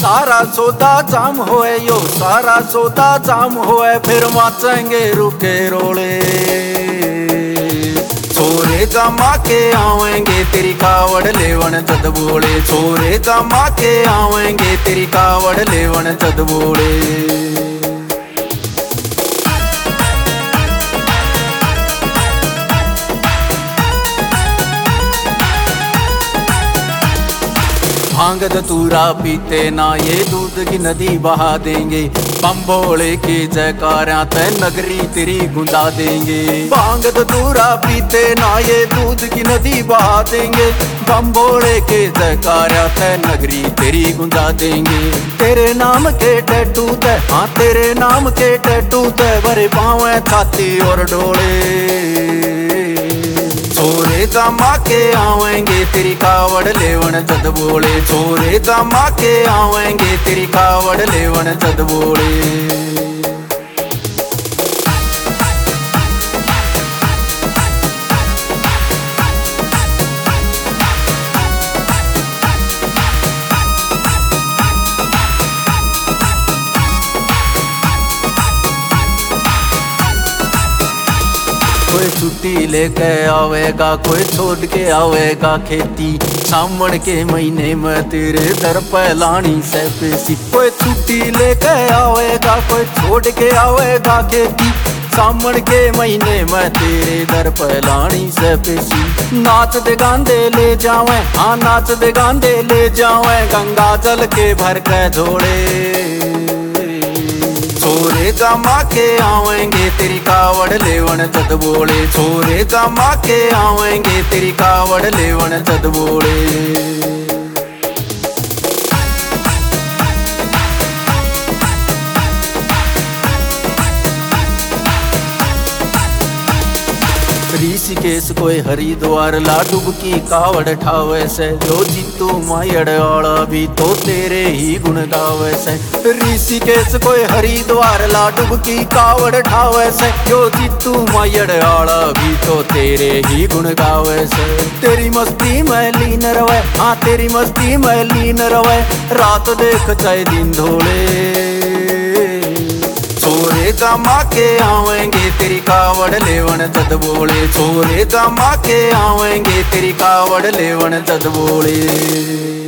सारा सौदा जाम होए यो सारा सौदा जाम होए फिर माचेंगे रुके रोले छोरे जमा के आवेंगे तेरी कावड़ लेवन जद बोले छोरे जमा के आवेंगे तेरी कावड़ लेवन जद बोले भांग धतूरा पीते ना ये दूध की नदी बहा देंगे बम्बोले की जयकारा तय नगरी तेरी गुंदा देंगे भांग धतूरा पीते ना ये दूध की नदी बहा देंगे बम्बोले के जयकारा तय नगरी तेरी गुंदा देंगे तेरे नाम के टैटू तय हाँ तेरे नाम के टैटू तय भरे पाँव छाती और डोले छोरे जमा के आवेंगे तेरी कावड़ लेवन जद बोले छोरे जमा के आवेंगे तेरी कावड़ लेवन जद बोले कोई छुट्टी लेके आवेगा कोई छोड़ के आवेगा खेती सावन के महीने में तेरे दर पे लानी से पेशी कोई छुट्टी लेके आवेगा कोई छोड़ के आवेगा खेती सावन के महीने में तेरे दर पे लानी से पेशी नाच दे गांधे ले जावे हाँ नाच दे गांधे ले जावे गंगा जल के भर के झोड़े छोरे जमा के आवेंगे तेरी कावड़ लेवन जद बोले छोरे जमा के आवेंगे तेरी कावड़ लेवन जद बोले ऋषिकेश कोई हरिद्वार लाडूब की कावड़ ठावे से जो जीतू मायड़ वाला भी तो तेरे ही गुण गावे से ऋषिकेश कोई हरिद्वार लाडूब की कावड़ ठावे से जो जीतू मायड़ वाला भी तो तेरे ही गुण गावे से तेरी मस्ती में लीन रवे हाँ तेरी मस्ती में लीन रवे रात देख चाहे दिन धोले छोरे जमा के आवेंगे तेरी कावड़ लेवन जद बोले छोरे जमा के आवेंगे तेरी कावड़ लेवन जद बोले।